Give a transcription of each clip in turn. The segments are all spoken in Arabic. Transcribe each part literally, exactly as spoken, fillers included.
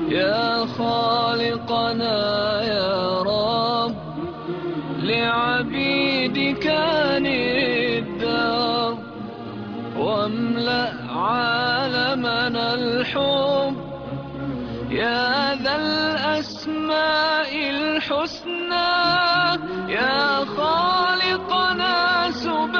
يا خالقنا يا رب لعبيدك الدار، واملأ عالمنا الحب يا ذا الأسماء الحسنى. يا خالقنا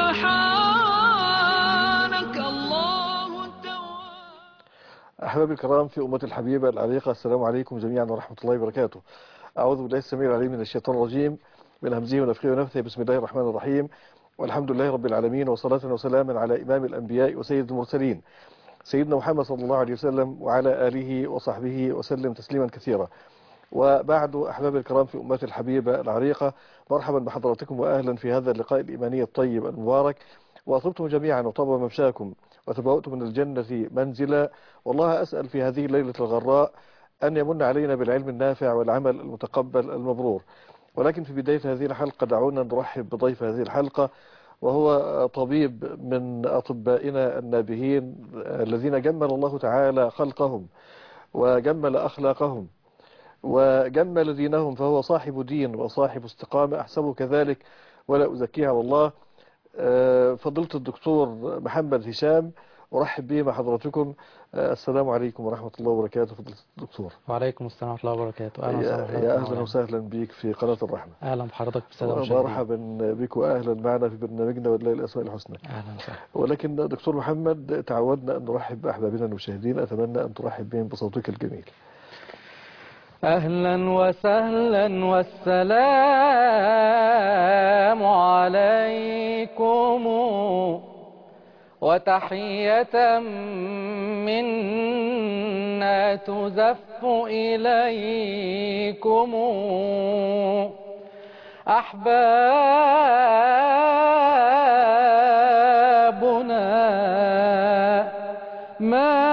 سبحانك الله التواب. أحبابي الكرام في أمة الحبيبة العريقة، السلام عليكم جميعا ورحمة الله وبركاته. أعوذ بالله السميع العليم من الشيطان الرجيم، من همزه ونفخه ونفثه. بسم الله الرحمن الرحيم، والحمد لله رب العالمين، وصلاة وسلاما على إمام الأنبياء وسيد المرسلين سيدنا محمد صلى الله عليه وسلم، وعلى آله وصحبه وسلم تسليما كثيرا. وبعد، أحبابي الكرام في أمة الحبيبة العريقة، مرحبا بحضراتكم وأهلا في هذا اللقاء الإيماني الطيب المبارك. وأطبتم جميعا وطاب ممشاكم وتبوأتم من الجنة منزلا. والله أسأل في هذه الليلة الغراء أن يمن علينا بالعلم النافع والعمل المتقبل المبرور. ولكن في بداية هذه الحلقة دعونا نرحب بضيف هذه الحلقة، وهو طبيب من أطبائنا النابهين الذين جمل الله تعالى خلقهم وجمل أخلاقهم وجمل دينهم، فهو صاحب دين وصاحب استقامة أحسبه كذلك ولا أزكيها والله. فضيلة الدكتور محمد هشام، أرحب به مع حضراتكم. السلام عليكم ورحمة الله وبركاته. فضيلة الدكتور. وعليكم السلام ورحمة الله وبركاته. أهلا وسهلا يا يا أهلا وسهلا بك في قناة الرحمة. أهلا بحضرتك بالسادة المشاهدين. مرحبا بك وأهلا معنا في برنامجنا ولله الأسماء الحسنى. أهلا وسهلا. ولكن دكتور محمد، تعودنا أن نرحب بأحبابنا المشاهدين، أتمنى أن ترحب بهم بصوتك الجميل. أهلا وسهلا والسلام عليكم، وتحية منا تزف إليكم أحبابنا. ما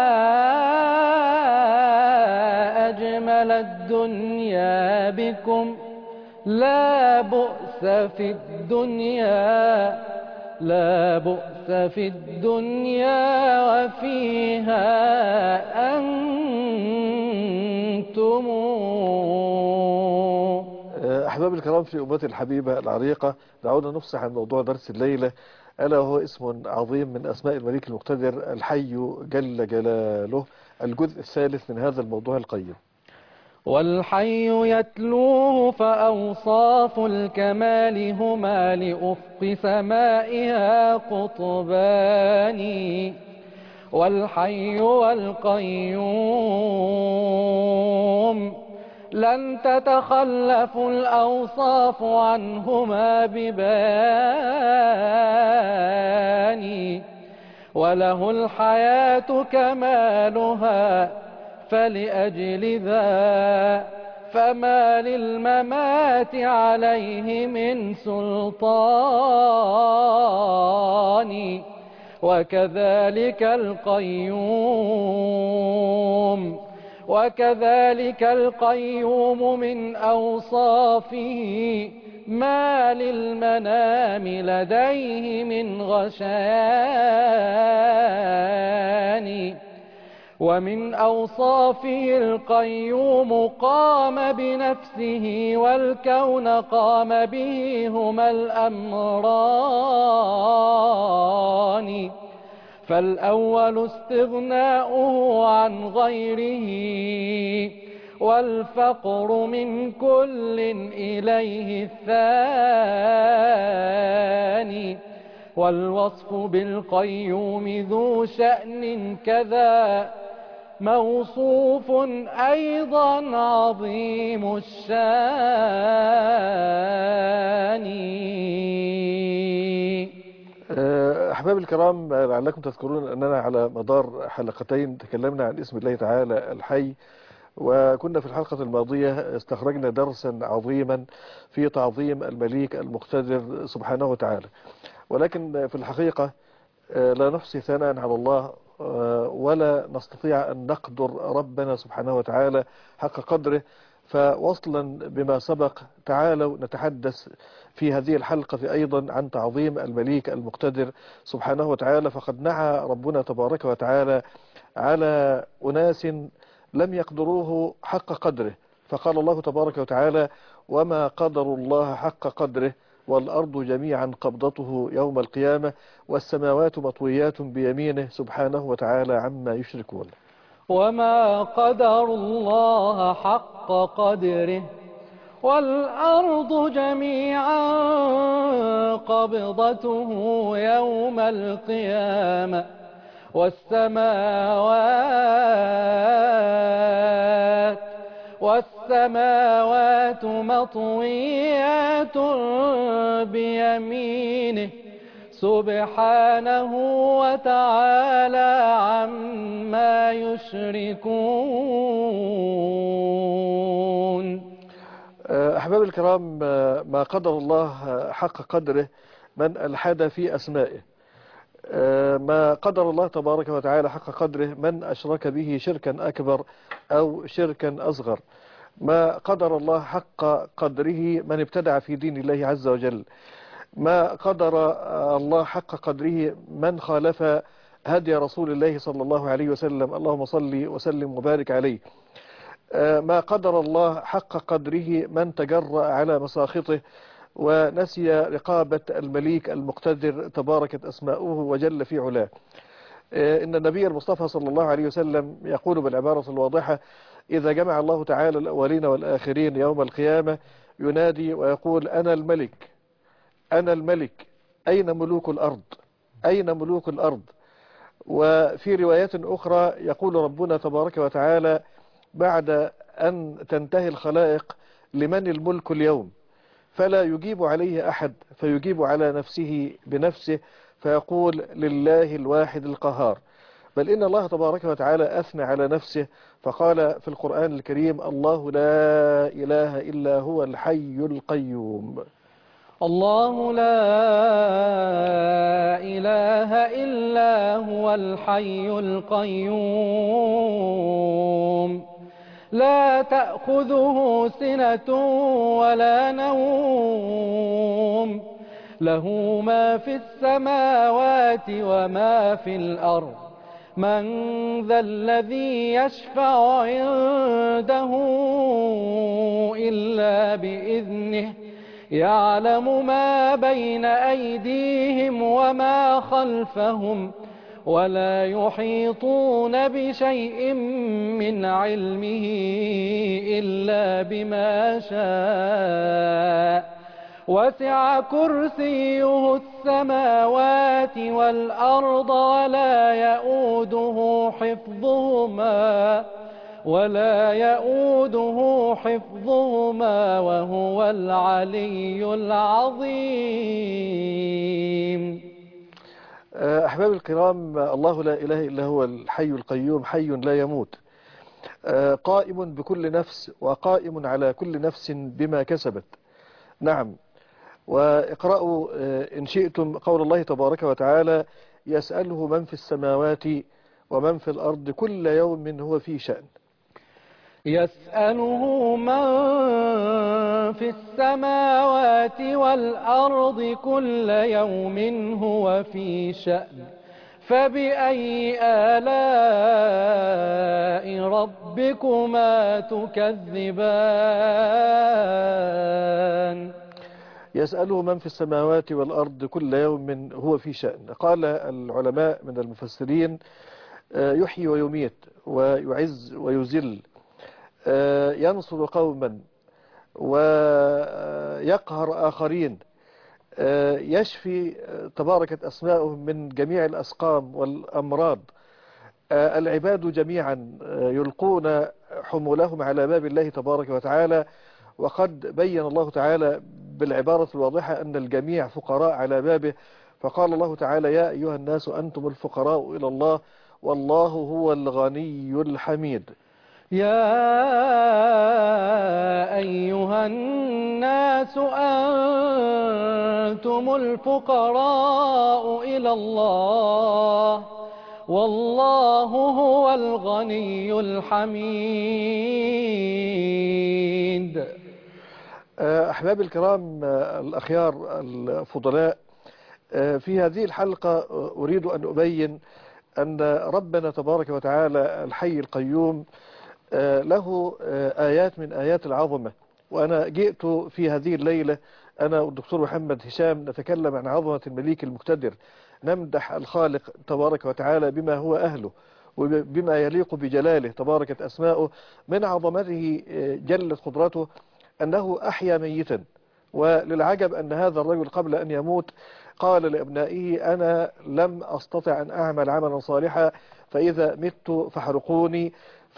أجمل الدنيا بكم، لا بؤس في الدنيا، لا بؤس في الدنيا وفيها أنتم. أحباب الكرام في أمتي الحبيبة العريقة، دعونا نفصح عن موضوع درس الليلة، ألا وهو اسم عظيم من أسماء الملك المقتدر الحي جل جلاله، الجزء الثالث من هذا الموضوع القيم. والحي يتلوه فأوصاف الكمال هما لأفق سمائها قطبان. والحي والقيوم لن تتخلف الأوصاف عنهما ببيان. وله الحياة كمالها فلأجل ذا فما للممات عليه من سلطان. وكذلك القيوم وكذلك القيوم من أوصافه ما للمنام لديه من غشيان. ومن أوصافه القيوم قام بنفسه، والكون قام به هما الأمران. فالأول استغناؤه عن غيره، والفقر من كل إليه الثاني. والوصف بالقيوم ذو شأن كذا موصوف أيضا عظيم الشان. أحباب الكرام، لعلكم تذكرون أننا على مدار حلقتين تكلمنا عن اسم الله تعالى الحي، وكنا في الحلقة الماضية استخرجنا درسا عظيما في تعظيم المليك المقتدر سبحانه وتعالى. ولكن في الحقيقة لا نحصي ثناء على الله ولا نستطيع أن نقدر ربنا سبحانه وتعالى حق قدره. فوصلا بما سبق، تعالوا نتحدث في هذه الحلقة في أيضا عن تعظيم المليك المقتدر سبحانه وتعالى. فقد نعى ربنا تبارك وتعالى على أناس لم يقدروه حق قدره، فقال الله تبارك وتعالى: وما قدروا الله حق قدره والأرض جميعا قبضته يوم القيامة والسماوات مطويات بيمينه سبحانه وتعالى عما يشركون. وما قدروا الله حق قدره والأرض جميعا قبضته يوم القيامة والسماوات والسماوات مطويات بيمينه سبحانه وتعالى عما يشركون. أحباب الكرام، ما قدر الله حق قدره من ألحد في أسمائه، ما قدر الله تبارك وتعالى حق قدره من أشرك به شركا أكبر أو شركا أصغر، ما قدر الله حق قدره من ابتدع في دين الله عز وجل، ما قدر الله حق قدره من خالف هدي رسول الله صلى الله عليه وسلم، اللهم صل وسلم وبارك عليه، ما قدر الله حق قدره من تجرأ على مساخطه ونسي رقابة المليك المقتدر تباركت أسماؤه وجل في علاه. إن النبي المصطفى صلى الله عليه وسلم يقول بالعبارة الواضحة: إذا جمع الله تعالى الأولين والآخرين يوم القيامة ينادي ويقول: أنا الملك أنا الملك أين ملوك الأرض أين ملوك الأرض. وفي روايات أخرى يقول ربنا تبارك وتعالى بعد أن تنتهي الخلائق: لمن الملك اليوم؟ فلا يجيب عليه أحد، فيجيب على نفسه بنفسه فيقول: لله الواحد القهار. بل إن الله تبارك وتعالى أثنى على نفسه فقال في القرآن الكريم: الله لا إله إلا هو الحي القيوم. الله لا إله إلا هو الحي القيوم لا تأخذه سنة ولا نوم له ما في السماوات وما في الأرض من ذا الذي يشفع عنده إلا بإذنه يعلم ما بين أيديهم وما خلفهم ولا يحيطون بشيء من علمه إلا بما شاء وسع كرسيه السماوات والأرض ولا يؤوده حفظهما ولا يؤوده حفظهما وهو العلي العظيم. أحباب الكرام، الله لا إله إلا هو الحي القيوم، حي لا يموت، قائم بكل نفس وقائم على كل نفس بما كسبت. نعم، واقرأوا إن شئتم قول الله تبارك وتعالى: يسأله من في السماوات ومن في الأرض كل يوم هو في شأن. يسأله من في السماوات والأرض كل يوم هو في شأن فبأي آلاء ربكما تكذبان. يسأله من في السماوات والأرض كل يوم هو في شأن. قال العلماء من المفسرين: يحيي ويميت ويعز ويذل، ينصر قوما ويقهر آخرين، يشفي تباركت أسماؤهم من جميع الأسقام والأمراض. العباد جميعا يلقون حمولهم على باب الله تبارك وتعالى، وقد بين الله تعالى بالعبارة الواضحة أن الجميع فقراء على بابه، فقال الله تعالى: يا أيها الناس أنتم الفقراء إلى الله والله هو الغني الحميد. يا أيها الناس أنتم الفقراء إلى الله والله هو الغني الحميد. أحباب الكرام الأخيار الفضلاء، في هذه الحلقة أريد أن أبين أن ربنا تبارك وتعالى الحي القيوم له آيات من آيات العظمة. وأنا جئت في هذه الليلة أنا والدكتور محمد هشام نتكلم عن عظمة المليك المقتدر، نمدح الخالق تبارك وتعالى بما هو أهله وبما يليق بجلاله تباركت أسماؤه. من عظمته جلت قدرته أنه أحيا ميتا، وللعجب أن هذا الرجل قبل أن يموت قال لأبنائه: أنا لم أستطع أن أعمل عملا صالحا، فإذا مت فحرقوني،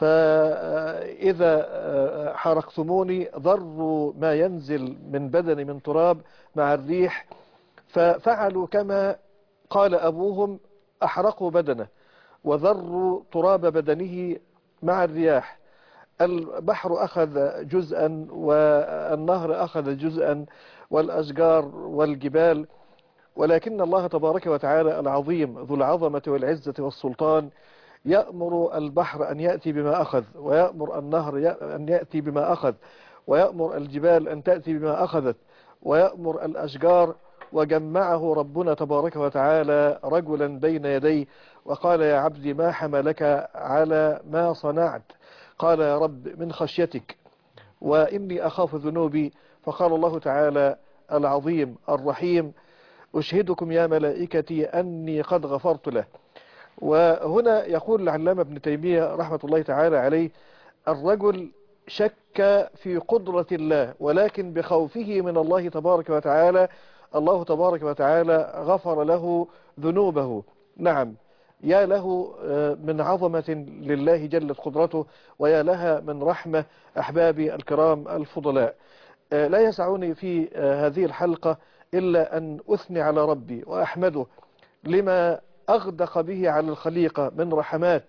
فإذا حرقتموني ضروا ما ينزل من بدني من تراب مع الريح. ففعلوا كما قال أبوهم، أحرقوا بدنه وذروا تراب بدنه مع الرياح. البحر أخذ جزءا والنهر أخذ جزءا والأشجار والجبال، ولكن الله تبارك وتعالى العظيم ذو العظمة والعزة والسلطان يأمر البحر أن يأتي بما أخذ، ويأمر النهر أن يأتي بما أخذ، ويأمر الجبال أن تأتي بما أخذت، ويأمر الأشجار. وجمعه ربنا تبارك وتعالى رجلا بين يديه وقال: يا عبدي ما حملك على ما صنعت؟ قال: يا رب من خشيتك وإني أخاف ذنوبي. فقال الله تعالى العظيم الرحيم: أشهدكم يا ملائكتي أني قد غفرت له. وهنا يقول العلامة ابن تيمية رحمة الله تعالى عليه: الرجل شك في قدرة الله، ولكن بخوفه من الله تبارك وتعالى الله تبارك وتعالى غفر له ذنوبه. نعم، يا له من عظمة لله جلت قدرته، ويا لها من رحمة أحبابي الكرام الفضلاء. لا يسعني في هذه الحلقة إلا أن أثني على ربي وأحمده لما أغدق به على الخليقة من رحمات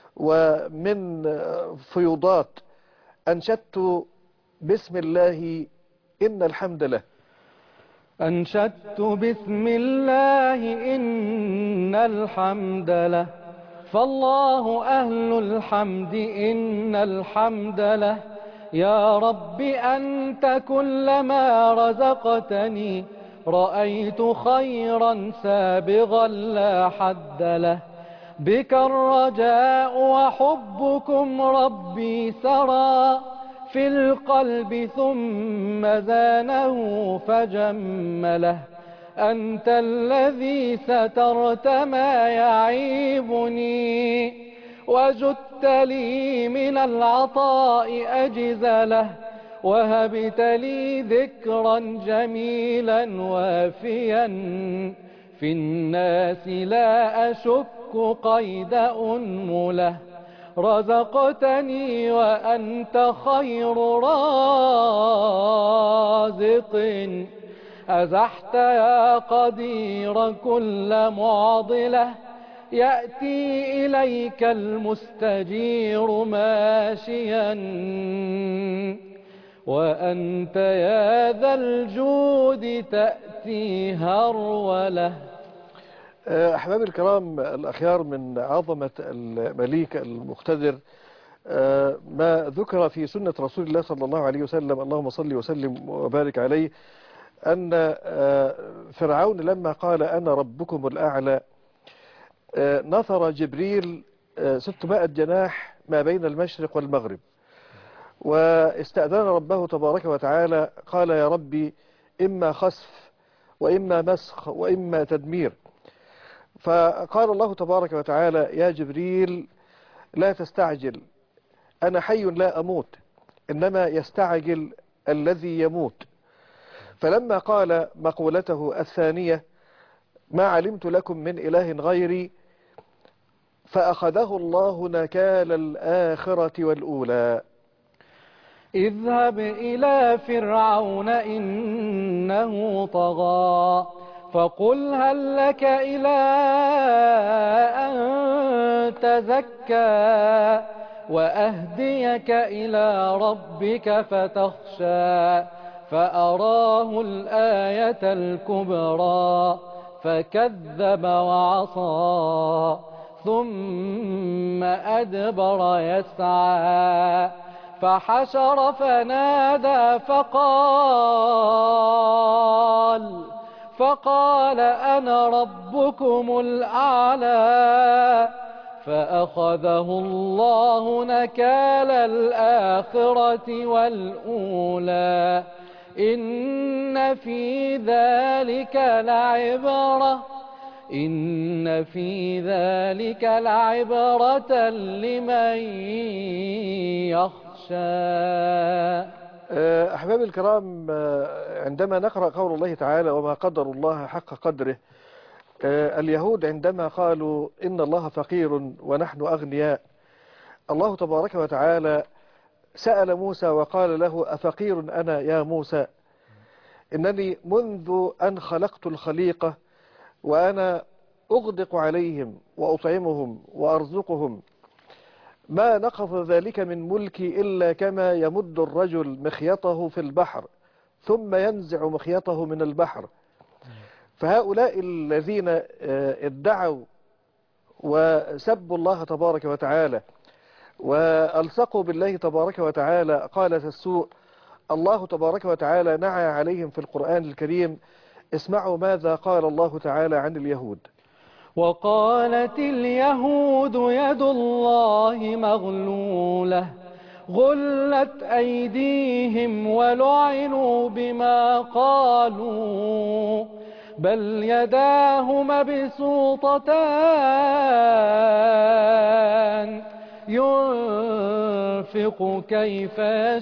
ومن فيوضات. أنشدت بسم الله إن الحمد له. أنشدت بسم الله إن الحمد له، فالله أهل الحمد إن الحمد له. يا رب أنت كلما رزقتني رأيت خيرا سابغا لا حد له. بك الرجاء وحبكم ربي سرى في القلب ثم زانه فجمله. أنت الذي سترت ما يعيبني وجدت لي من العطاء أجزله. وهبت لي ذكرا جميلا وافيا في الناس لا أشك قيد أنمله. رزقتني وأنت خير رازق، أزحت يا قدير كل معضلة. يأتي إليك المستجير ماشيا وأنت يا ذا الجود تأتي هرولة. أحبابي الكرام الأخيار، من عظمة المليك المقتدر ما ذكر في سنة رسول الله صلى الله عليه وسلم، اللهم صل وسلم وبارك عليه، أن فرعون لما قال أنا ربكم الأعلى نثر جبريل ستمائة جناح ما بين المشرق والمغرب، واستأذن ربه تبارك وتعالى قال: يا ربي إما خسف وإما مسخ وإما تدمير. فقال الله تبارك وتعالى: يا جبريل لا تستعجل، أنا حي لا أموت، إنما يستعجل الذي يموت. فلما قال مقولته الثانية: ما علمت لكم من إله غيري، فأخذه الله نكال الآخرة والأولى. اذهب إلى فرعون إنه طغى فقل هل لك إلى أن تزكى وأهديك إلى ربك فتخشى. فأراه الآية الكبرى فكذب وعصى ثم أدبر يسعى. فحشر فنادى فقال فقال أنا ربكم الأعلى. فأخذه الله نكال الآخرة والأولى إن في ذلك لعبرة إن في ذلك لعبرة لمن يخشى. أحبابي الكرام، عندما نقرأ قول الله تعالى وما قدر الله حق قدره، اليهود عندما قالوا إن الله فقير ونحن أغنياء، الله تبارك وتعالى سأل موسى وقال له أفقير أنا يا موسى؟ إنني منذ أن خلقت الخليقة وأنا أغدق عليهم وأطعمهم وأرزقهم، ما نقض ذلك من ملكي إلا كما يمد الرجل مخيطه في البحر ثم ينزع مخيطه من البحر. فهؤلاء الذين ادعوا وسبوا الله تبارك وتعالى وألصقوا بالله تبارك وتعالى قالة السوء، الله تبارك وتعالى نعى عليهم في القرآن الكريم. اسمعوا ماذا قال الله تعالى عن اليهود: وقالت اليهود يد الله مغلولة غلت أيديهم ولعنوا بما قالوا بل يداه مبسوطتان ينفق كيف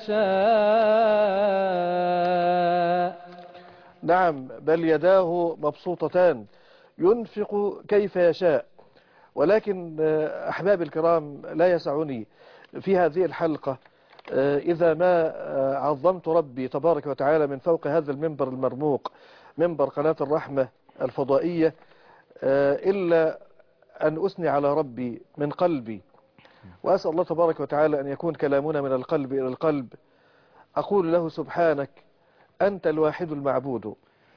يشاء. نعم، بل يداه مبسوطتان ينفق كيف يشاء. ولكن أحبابي الكرام، لا يسعني في هذه الحلقة إذا ما عظمت ربي تبارك وتعالى من فوق هذا المنبر المرموق، منبر قناة الرحمة الفضائية، إلا أن أثني على ربي من قلبي، وأسأل الله تبارك وتعالى أن يكون كلامنا من القلب إلى القلب. أقول له سبحانك أنت الواحد المعبود.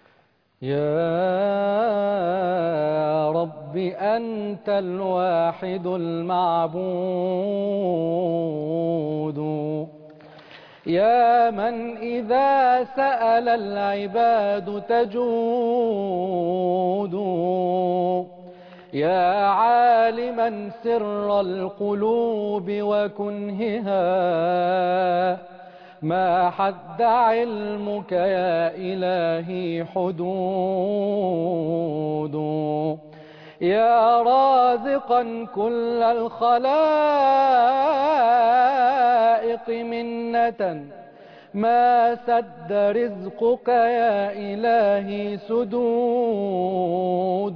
يا رب أنت الواحد المعبود، يا من إذا سأل العباد تجود، يا عالما سر القلوب وكنهها، ما حد علمك يا إلهي حدود، يا رازقا كل الخلائق منة، ما سد رزقك يا إلهي سدود،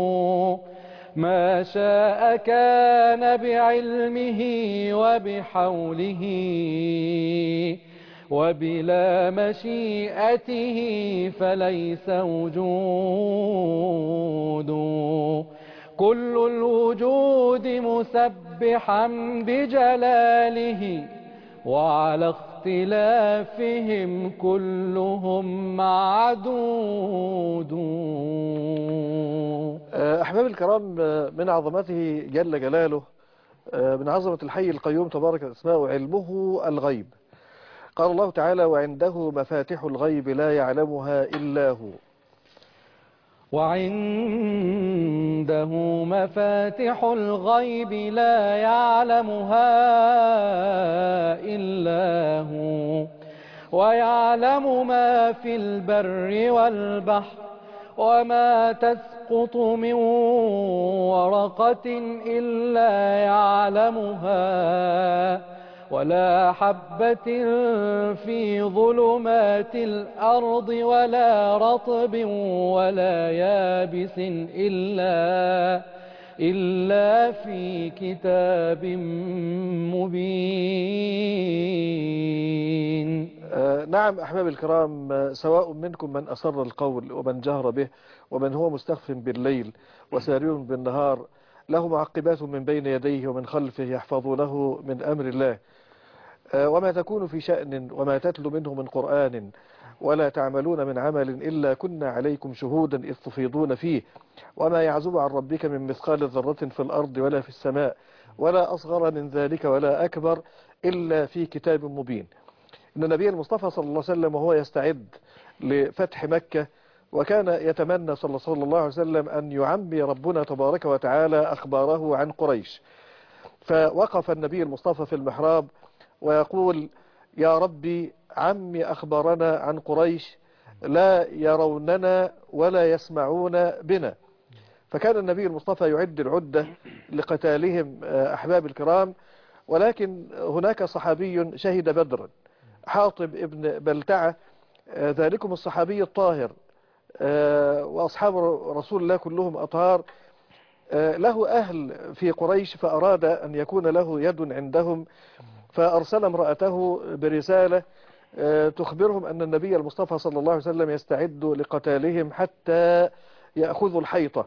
ما شاء كان بعلمه وبحوله، وبلا مشيئته فليس وجود، كل الوجود مسبحا بجلاله، وعلى اختلافهم كلهم معدود. أحبابي الكرام، من عظمته جل جلاله، من عظمة الحي القيوم تبارك اسماؤه، علمه الغيب. قال الله تعالى وعنده مفاتح الغيب لا يعلمها إلا هو. وعنده مفاتح الغيب لا يعلمها إلا هو، ويعلم ما في البر والبحر، وما تسقط من ورقة إلا يعلمها، ولا حبة في ظلمات الأرض، ولا رطب ولا يابس إلا إلا في كتاب مبين. آه نعم أحبابي الكرام، سواء منكم من أسر القول ومن جهر به، ومن هو مستخف بالليل وسارع بالنهار، له معقبات من بين يديه ومن خلفه يحفظونه من أمر الله. وما تكون في شأن وما تتلو منه من قرآن ولا تعملون من عمل إلا كنا عليكم شهودا إذ تفيضون فيه، وما يعزب عن ربك من مثقال ذرة في الأرض ولا في السماء، ولا أصغر من ذلك ولا أكبر إلا في كتاب مبين. إن النبي المصطفى صلى الله عليه وسلم وهو يستعد لفتح مكة وكان يتمنى صلى الله عليه وسلم أن يعمي ربنا تبارك وتعالى أخباره عن قريش. فوقف النبي المصطفى في المحراب ويقول: يا ربي عمي أخبارنا عن قريش، لا يروننا ولا يسمعون بنا. فكان النبي المصطفى يعد العدة لقتالهم أحباب الكرام. ولكن هناك صحابي شهد بدرا، حاطب ابن بلتعة، ذلكم الصحابي الطاهر، وأصحاب رسول الله كلهم أطهار، له أهل في قريش، فأراد أن يكون له يد عندهم، فأرسل امرأته برسالة تخبرهم أن النبي المصطفى صلى الله عليه وسلم يستعد لقتالهم حتى يأخذوا الحيطة.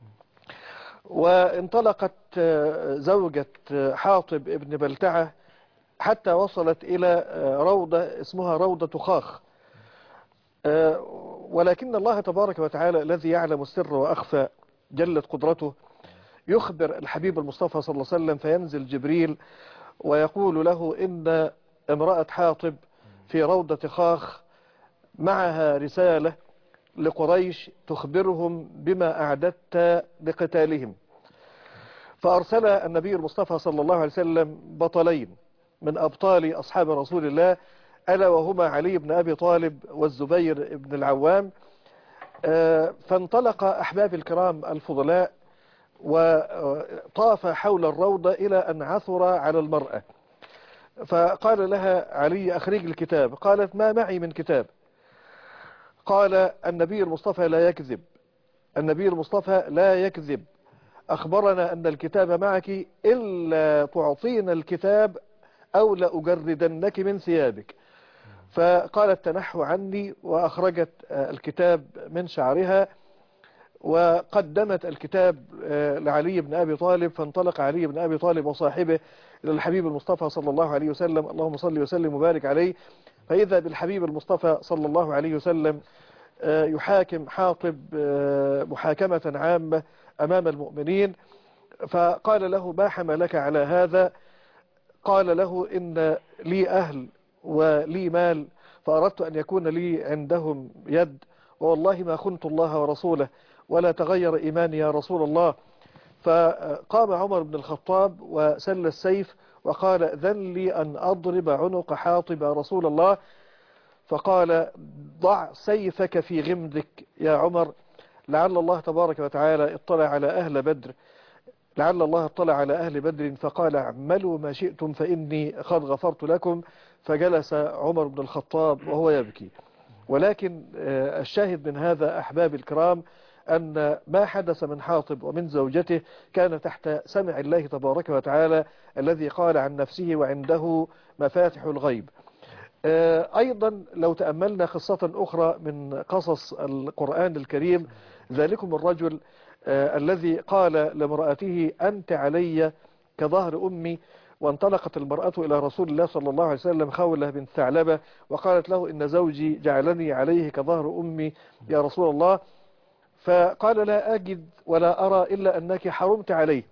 وانطلقت زوجة حاطب ابن بلتعة حتى وصلت إلى روضة اسمها روضة خاخ. ولكن الله تبارك وتعالى الذي يعلم السر وأخفى جلت قدرته يخبر الحبيب المصطفى صلى الله عليه وسلم، فينزل جبريل ويقول له: إن امرأة حاطب في روضة خاخ معها رسالة لقريش تخبرهم بما أعددت لقتالهم. فأرسل النبي المصطفى صلى الله عليه وسلم بطلين من أبطال أصحاب رسول الله، ألا وهما علي بن أبي طالب والزبير بن العوام. فانطلق أحباب الكرام الفضلاء وطاف حول الروضة إلى أن عثر على المرأة، فقال لها علي: أخرج الكتاب. قالت: ما معي من كتاب. قال: النبي المصطفى لا يكذب، النبي المصطفى لا يكذب، أخبرنا أن الكتاب معك، إلا تعطينا الكتاب أو لأجردنك من ثيابك. فقالت: تنحوا عني، وأخرجت الكتاب من شعرها وقدمت الكتاب لعلي بن أبي طالب. فانطلق علي بن أبي طالب وصاحبه إلى الحبيب المصطفى صلى الله عليه وسلم، اللهم صل وسلم وبارك عليه. فإذا بالحبيب المصطفى صلى الله عليه وسلم يحاكم حاطب محاكمة عامة أمام المؤمنين. فقال له: ما حملك على هذا؟ قال له: إن لي أهل ولي مال، فأردت أن يكون لي عندهم يد، والله ما خنت الله ورسوله ولا تغير إيماني يا رسول الله. فقام عمر بن الخطاب وسل السيف وقال: ذن لي أن أضرب عنق حاطب يا رسول الله. فقال: ضع سيفك في غمدك يا عمر، لعل الله تبارك وتعالى اطلع على أهل بدر، لعل الله اطلع على أهل بدر، فقال: اعملوا ما شئتم فإني قد غفرت لكم. فجلس عمر بن الخطاب وهو يبكي. ولكن الشاهد من هذا أحباب الكرام أن ما حدث من حاطب ومن زوجته كان تحت سمع الله تبارك وتعالى الذي قال عن نفسه: وعنده مفاتح الغيب. أيضا لو تأملنا قصة أخرى من قصص القرآن الكريم، ذلكم الرجل الذي قال لامرأته: أنت علي كظهر أمي. وانطلقت المرأة إلى رسول الله صلى الله عليه وسلم خولة بنت ثعلبة وقالت له: إن زوجي جعلني عليه كظهر أمي يا رسول الله. فقال: لا أجد ولا أرى إلا أنك حرمت عليه.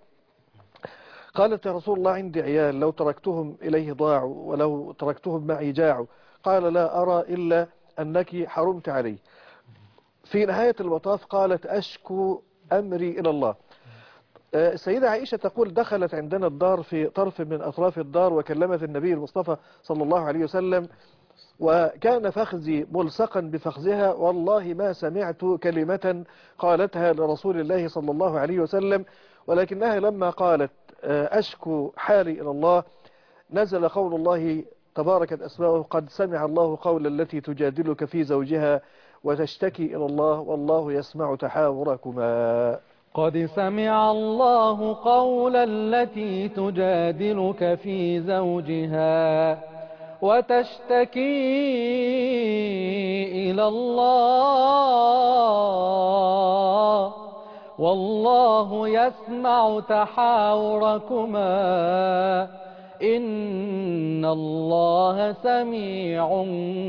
قالت: يا رسول الله عندي عيال، لو تركتهم إليه ضاعوا ولو تركتهم معي جاعوا. قال: لا أرى إلا أنك حرمت عليه. في نهاية المطاف قالت: أشكو أمري إلى الله. السيدة عائشة تقول: دخلت عندنا الدار في طرف من أطراف الدار وكلمت النبي المصطفى صلى الله عليه وسلم، وكان فخذي ملصقا بفخذها، والله ما سمعت كلمة قالتها لرسول الله صلى الله عليه وسلم، ولكنها لما قالت: أشكو حالي إلى الله، نزل قول الله تباركت أسماؤه: قد سمع الله قول التي تجادلك في زوجها وتشتكي إلى الله والله يسمع تحاوركما. قد سمع الله قول التي تجادلك في زوجها وتشتكي إلى الله والله يسمع تحاوركما إن الله سميع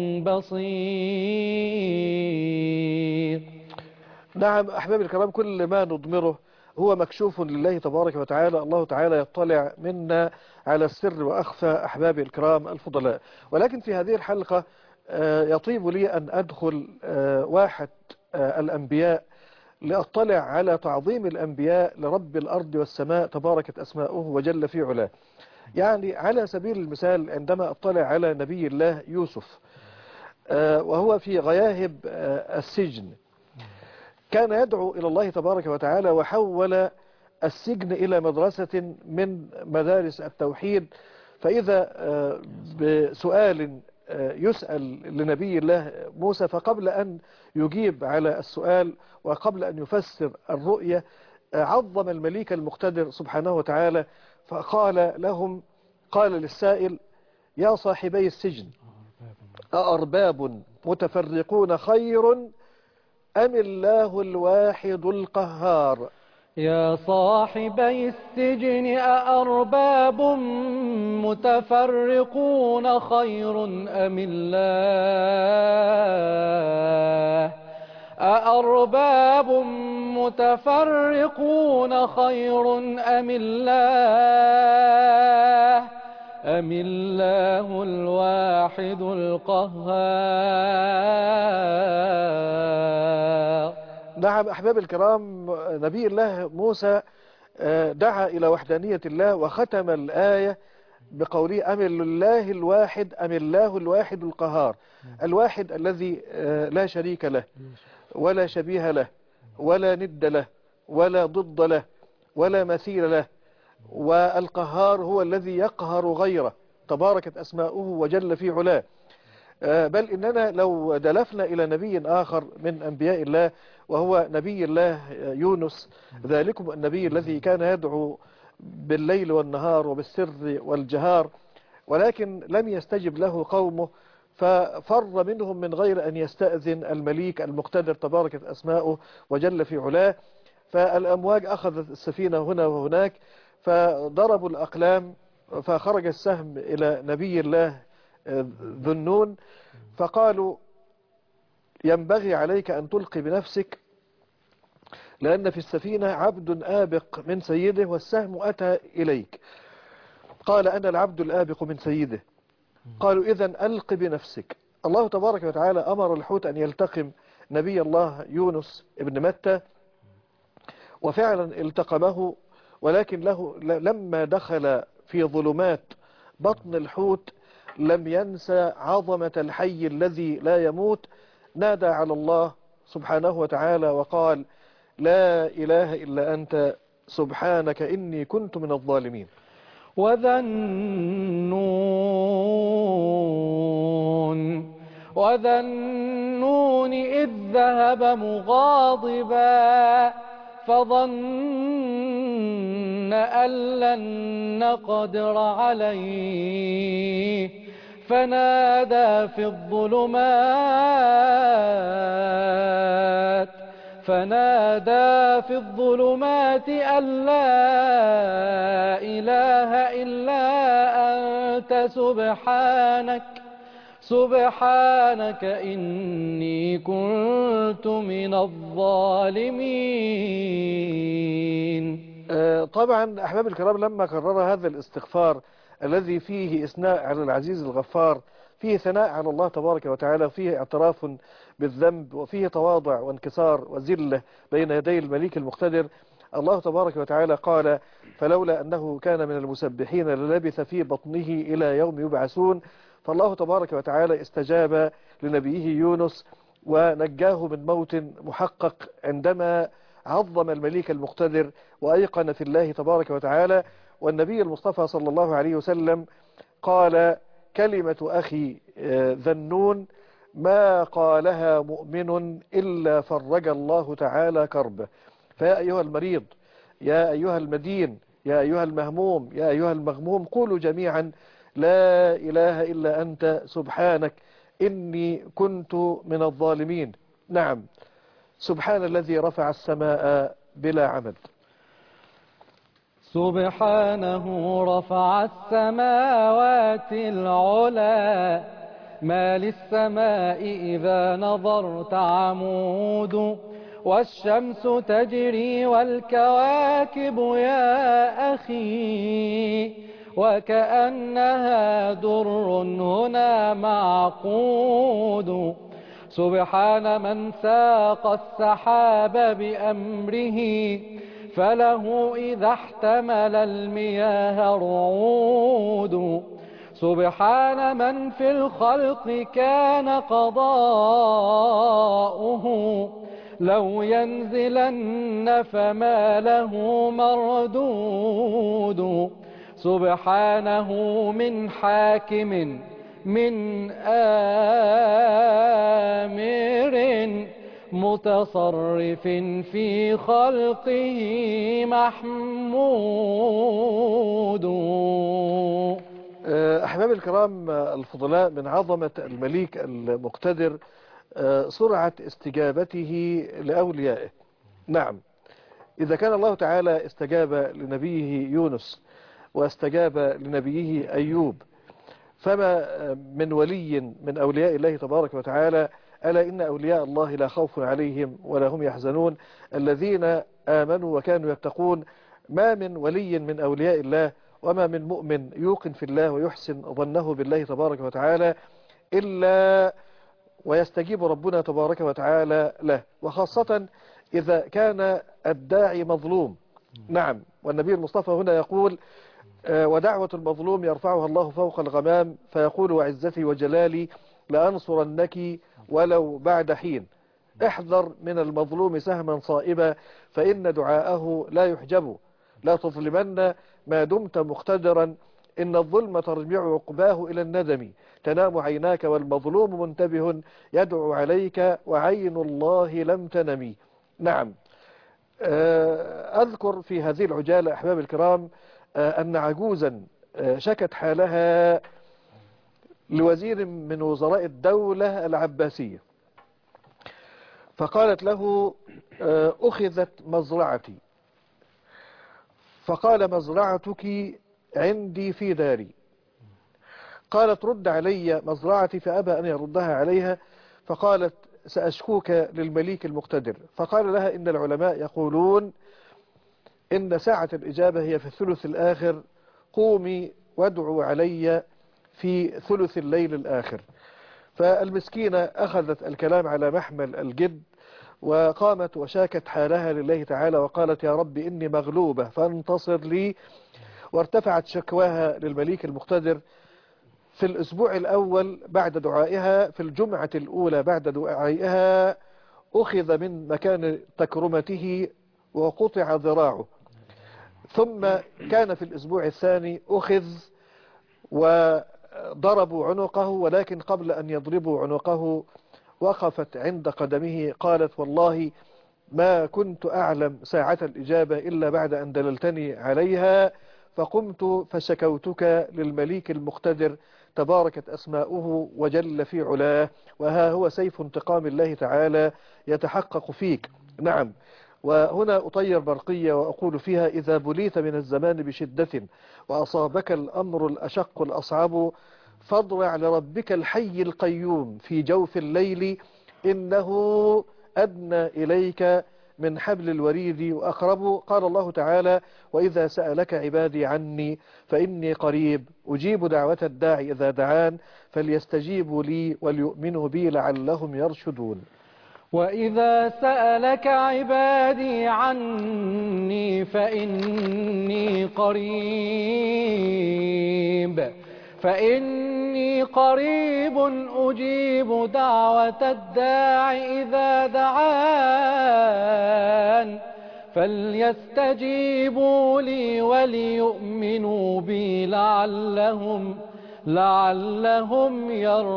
بصير. نعم أحبابي الكرام، كل ما نضمره هو مكشوف لله تبارك وتعالى. الله تعالى يطلع منا على السر وأخفى أحبابي الكرام الفضلاء. ولكن في هذه الحلقة يطيب لي أن أدخل واحة الأنبياء لأطلع على تعظيم الأنبياء لرب الأرض والسماء تباركت أسماؤه وجل في علاه. يعني على سبيل المثال عندما أطلع على نبي الله يوسف وهو في غياهب السجن، كان يدعو إلى الله تبارك وتعالى وحول السجن إلى مدرسة من مدارس التوحيد. فإذا بسؤال يسأل لنبي الله موسى، فقبل أن يجيب على السؤال وقبل أن يفسر الرؤية عظم المليك المقتدر سبحانه وتعالى، فقال لهم، قال للسائل: يا صاحبي السجن، أأرباب متفرقون خير أم الله الواحد القهار؟ يا صاحبي السجن أأرباب متفرقون خير أم الله أأرباب متفرقون خير أم الله أم الله الواحد القهار؟ نعم أحباب الكرام، نبي الله موسى دعا إلى وحدانية الله، وختم الآية بقوله: أم الله الواحد أم الله الواحد القهار. الواحد الذي لا شريك له ولا شبيه له ولا ند له ولا ضد له ولا مثيل له، والقهار هو الذي يقهر غيره تباركت أسماؤه وجل في علاه. بل إننا لو دلفنا إلى نبي آخر من أنبياء الله وهو نبي الله يونس، ذلكم النبي الذي كان يدعو بالليل والنهار وبالسر والجهار، ولكن لم يستجب له قومه ففر منهم من غير أن يستأذن المليك المقتدر تباركت أسماؤه وجل في علاه. فالأمواج أخذت السفينة هنا وهناك، فضربوا الأقلام، فخرج السهم إلى نبي الله ذنون، فقالوا: ينبغي عليك أن تلقي بنفسك، لأن في السفينة عبد آبق من سيده والسهم أتى إليك. قال: أنا العبد الآبق من سيده. قالوا: إذن ألق بنفسك. الله تبارك وتعالى أمر الحوت أن يلتقم نبي الله يونس ابن متى، وفعلا التقمه، ولكن له لما دخل في ظلمات بطن الحوت لم ينسى عظمة الحي الذي لا يموت، نادى على الله سبحانه وتعالى وقال: لا إله إلا أنت سبحانك إني كنت من الظالمين. وذا النون وذا النون إذ ذهب مغاضبا فظن أن لن نقدر عليه فنادى في الظلمات فنادى في الظلمات أن لا إله إلا أنت سبحانك سبحانك إني كنت من الظالمين. طبعا أحباب الكرام، لما كرر هذا الاستغفار الذي فيه إثناء على العزيز الغفار، فيه ثناء على الله تبارك وتعالى، فيه اعتراف بالذنب، وفيه تواضع وانكسار وذلة بين يدي المليك المقتدر، الله تبارك وتعالى قال: فلولا أنه كان من المسبحين للبث في بطنه إلى يوم يبعثون. فالله تبارك وتعالى استجاب لنبيه يونس ونجاه من موت محقق عندما عظم المليك المقتدر وأيقن في الله تبارك وتعالى. والنبي المصطفى صلى الله عليه وسلم قال: كلمة أخي ذنون ما قالها مؤمن إلا فرج الله تعالى كربه. فيا أيها المريض، يا أيها المدين، يا أيها المهموم، يا أيها المغموم، قولوا جميعا: لا إله إلا أنت سبحانك إني كنت من الظالمين. نعم، سبحان الذي رفع السماء بلا عمد. سبحانه رفع السماوات العلا ما للسماء إذا نظرت عمود والشمس تجري والكواكب يا أخي وكأنها در هنا معقود سبحان من ساق السحاب بأمره فله إذا احتمل المياه رعود سبحان من في الخلق كان قضاؤه لو ينزلن فما له مردود سبحانه من حاكم من آمر متصرف في خلقه محمود. أحباب الكرام الفضلاء، من عظمة المليك المقتدر سرعة استجابته لأوليائه. نعم، إذا كان الله تعالى استجاب لنبيه يونس واستجاب لنبيه أيوب، فما من ولي من أولياء الله تبارك وتعالى، ألا إن أولياء الله لا خوف عليهم ولا هم يحزنون، الذين آمنوا وكانوا يتقون. ما من ولي من أولياء الله وما من مؤمن يوقن في الله ويحسن ظنه بالله تبارك وتعالى إلا ويستجيب ربنا تبارك وتعالى له، وخاصة إذا كان الداعي مظلوم. نعم، والنبي المصطفى هنا يقول: ودعوة المظلوم يرفعها الله فوق الغمام فيقول: وعزتي وجلالي لأنصرنك ولو بعد حين. احذر من المظلوم سهما صائبا فإن دعاءه لا يحجب. لا تظلمن ما دمت مقتدرا، إن الظلم ترجع عقباه إلى الندم. تنام عيناك والمظلوم منتبه يدعو عليك وعين الله لم تنمي. نعم، أذكر في هذه العجالة أحباب الكرام أن عجوزا شكت حالها لوزير من وزراء الدولة العباسية، فقالت له: أخذت مزرعتي. فقال: مزرعتك عندي في داري. قالت: رد علي مزرعتي، فأبى أن يردها عليها. فقالت: سأشكوك للمليك المقتدر. فقال لها: إن العلماء يقولون إن ساعة الإجابة هي في الثلث الآخر، قومي وادعوا علي في ثلث الليل الآخر. فالمسكينة أخذت الكلام على محمل الجد، وقامت وشاكت حالها لله تعالى وقالت: يا رب إني مغلوبة فانتصر لي. وارتفعت شكواها للمليك المقتدر. في الأسبوع الأول بعد دعائها، في الجمعة الأولى بعد دعائها، أخذ من مكان تكرمته وقطع ذراعه. ثم كان في الأسبوع الثاني أخذ وضربوا عنقه، ولكن قبل أن يضربوا عنقه وقفت عند قدمه قالت: والله ما كنت أعلم ساعة الإجابة إلا بعد أن دللتني عليها، فقمت فشكوتك للمليك المقتدر تباركت أسماؤه وجل في علاه، وها هو سيف انتقام الله تعالى يتحقق فيك. نعم، وهنا أطير برقية وأقول فيها: إذا بليت من الزمان بشدة وأصابك الأمر الأشق الأصعب، فاضرع لربك الحي القيوم في جوف الليل، إنه أدنى إليك من حبل الوريد وأقرب. قال الله تعالى: وإذا سألك عبادي عني فإني قريب أجيب دعوة الداعي إذا دعان فليستجيبوا لي وليؤمنوا بي لعلهم يرشدون. وإذا سألك عبادي عني فإني قريب فإني قريب أجيب دعوة الداع إذا دعان فليستجيبوا لي وليؤمنوا بي لعلهم لعلهم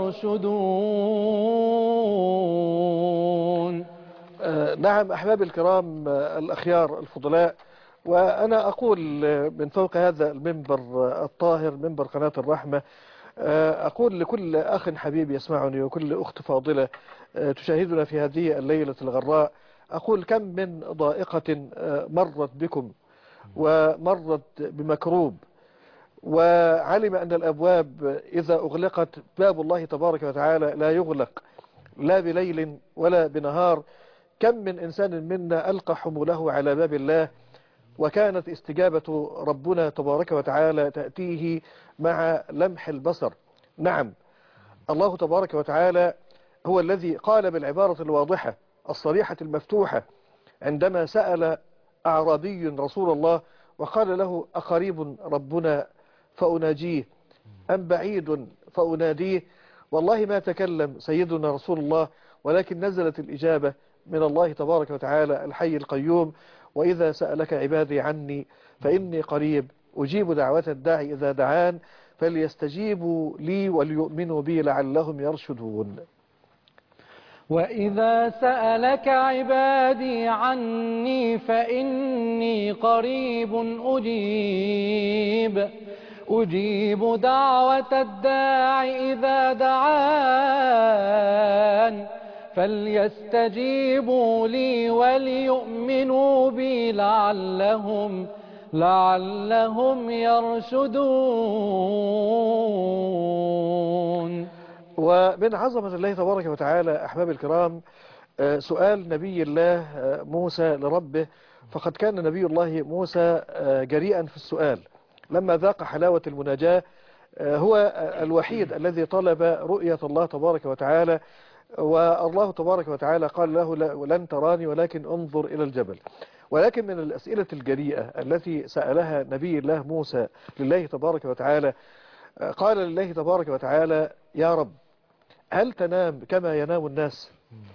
يرشدون. آه نعم أحباب الكرام، آه الأخيار الفضلاء، وأنا أقول من فوق هذا المنبر الطاهر، منبر قناة الرحمة، آه أقول لكل أخ حبيب يسمعني وكل أخت فاضلة آه تشاهدنا في هذه الليلة الغراء، أقول: كم من ضائقة آه مرت بكم ومرت بمكروب، وعلم أن الأبواب إذا أغلقت باب الله تبارك وتعالى لا يغلق لا بليل ولا بنهار. كم من إنسان منا ألقى حموله على باب الله وكانت استجابة ربنا تبارك وتعالى تأتيه مع لمح البصر. نعم، الله تبارك وتعالى هو الذي قال بالعبارة الواضحة الصريحة المفتوحة عندما سأل أعرابي رسول الله وقال له: أقريب ربنا فأناجيه أم بعيد فأناديه؟ والله ما تكلم سيدنا رسول الله، ولكن نزلت الإجابة من الله تبارك وتعالى الحي القيوم: وإذا سألك عبادي عني فإني قريب أجيب دعوة الداعي إذا دعان فليستجيبوا لي وليؤمنوا بي لعلهم يرشدون. وإذا سألك عبادي عني فإني قريب أجيب أجيب دعوة الداع إذا دعان فليستجيبوا لي وليؤمنوا بي لعلهم لعلهم يرشدون. ومن عظمة الله تبارك وتعالى أحباب الكرام سؤال نبي الله موسى لربه، فقد كان نبي الله موسى جريئا في السؤال لما ذاق حلاوة المناجاة. هو الوحيد الذي طلب رؤية الله تبارك وتعالى، والله تبارك وتعالى قال له: لن تراني ولكن انظر إلى الجبل. ولكن من الأسئلة الجريئة التي سألها نبي الله موسى لله تبارك وتعالى، قال لله تبارك وتعالى: يا رب هل تنام كما ينام الناس؟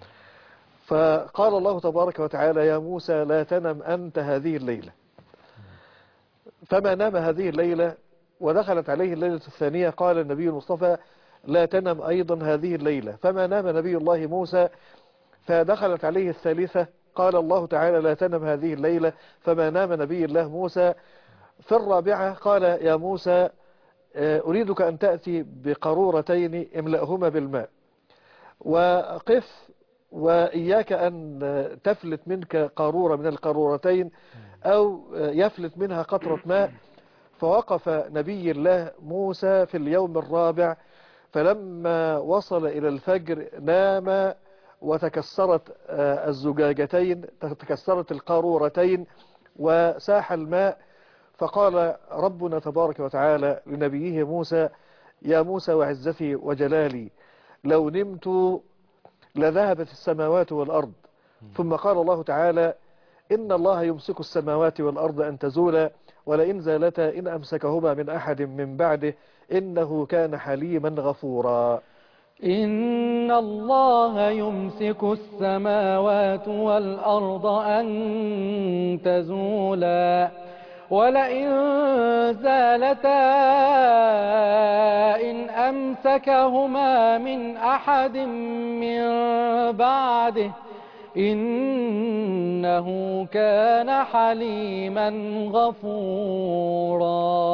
فقال الله تبارك وتعالى: يا موسى لا تنم أنت هذه الليلة. فما نام هذه الليلة، ودخلت عليه الليلة الثانية قال النبي المصطفى: لا تنم أيضا هذه الليلة. فما نام نبي الله موسى، فدخلت عليه الثالثة قال الله تعالى: لا تنم هذه الليلة. فما نام نبي الله موسى. في الرابعة قال: يا موسى أريدك أن تأتي بقارورتين املأهما بالماء، وقف وإياك أن تفلت منك قارورة من القارورتين أو يفلت منها قطرة ماء. فوقف نبي الله موسى في اليوم الرابع، فلما وصل إلى الفجر نام وتكسرت الزجاجتين، تكسرت القارورتين وساح الماء. فقال ربنا تبارك وتعالى لنبيه موسى: يا موسى وعزتي وجلالي لو نمت لذهبت السماوات والأرض. ثم قال الله تعالى: إن الله يمسك السماوات والأرض أن تزولا ولئن زالتا إن أمسكهما من أحد من بعده إنه كان حليما غفورا. إن الله يمسك السماوات والأرض أن تزولا ولئن زالتا إن أمسكهما من أحد من بعده إنه كان حليما غفورا.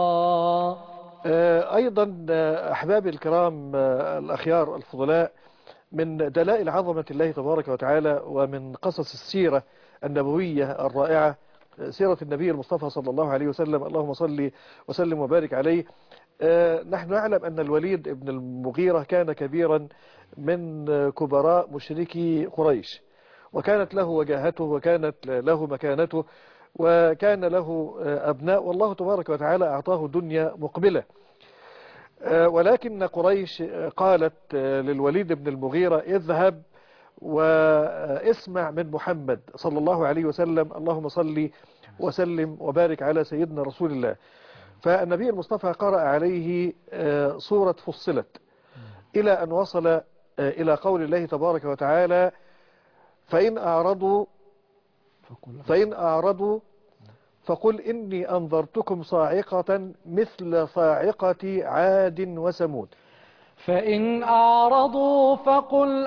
أيضا أحبابي الكرام الأخيار الفضلاء، من دلائل عظمة الله تبارك وتعالى ومن قصص السيرة النبوية الرائعة سيرة النبي المصطفى صلى الله عليه وسلم، اللهم صل وسلم وبارك عليه. نحن نعلم أن الوليد ابن المغيرة كان كبيرا من كبراء مشركي قريش، وكانت له وجاهته وكانت له مكانته وكان له أبناء، والله تبارك وتعالى أعطاه دنيا مقبلة. ولكن قريش قالت للوليد بن المغيرة: اذهب واسمع من محمد صلى الله عليه وسلم، اللهم صل وسلم وبارك على سيدنا رسول الله. فالنبي المصطفى قرأ عليه سورة فصلت إلى أن وصل إلى قول الله تبارك وتعالى: فإن أعرضوا فإن أعرضوا فقل إني أنذرتكم صاعقة مثل صاعقة عاد وثمود. فإن أعرضوا فقل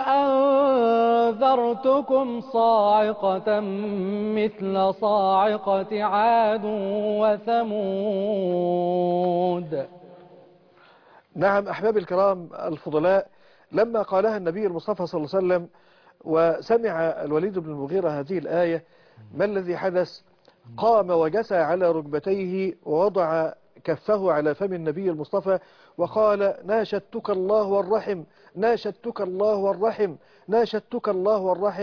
أنذرتكم صاعقة مثل صاعقة عاد وثمود. نعم أحباب الكرام الفضلاء، لما قالها النبي المصطفى صلى الله عليه وسلم وسمع الوليد بن المغيرة هذه الآية، ما الذي حدث؟ قام وجسى على ركبتيه ووضع كفه على فم النبي المصطفى وقال: ناشدتك الله والرحم، ناشدتك الله والرحم، ناشدتك الله والرحم.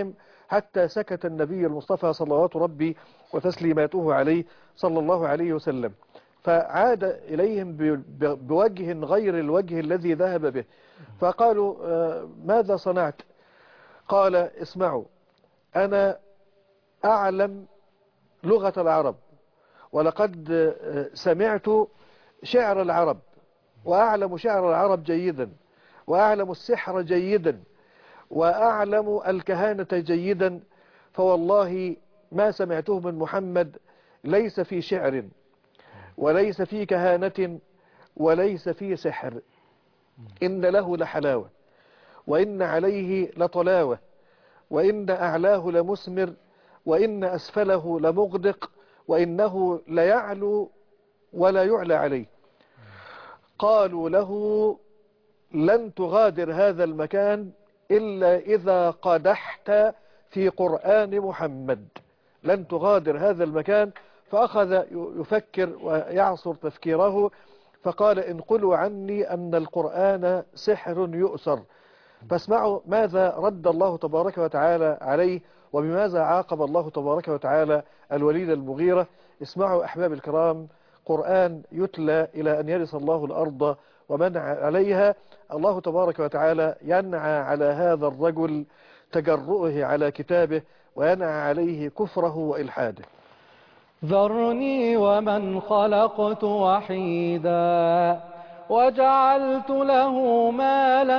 حتى سكت النبي المصطفى صلوات ربي وتسليماته عليه صلى الله عليه وسلم. فعاد إليهم بوجه غير الوجه الذي ذهب به، فقالوا ماذا صنعت؟ قال اسمعوا، أنا أعلم لغة العرب، ولقد سمعت شعر العرب، وأعلم شعر العرب جيدا، وأعلم السحر جيدا، وأعلم الكهانة جيدا، فوالله ما سمعته من محمد ليس في شعر وليس في كهانة وليس في سحر، إن له لحلاوة، وإن عليه لطلاوة، وإن أعلاه لمثمر، وإن أسفله لمغدق، وإنه ليعلو ولا يعلى عليه. قالوا له لن تغادر هذا المكان إلا إذا قدحت في قرآن محمد، لن تغادر هذا المكان. فأخذ يفكر ويعصر تفكيره، فقال انقلوا عني أن القرآن سحر يؤثر. فاسمعوا ماذا رد الله تبارك وتعالى عليه، وبماذا عاقب الله تبارك وتعالى الوليد المغيرة. اسمعوا أحباب الكرام، قرآن يتلى إلى أن يرث الله الأرض ومن عليها. الله تبارك وتعالى ينعى على هذا الرجل تجرؤه على كتابه، وينعى عليه كفره وإلحاده. ذرني ومن خلقت وحيدا وجعلت له مالا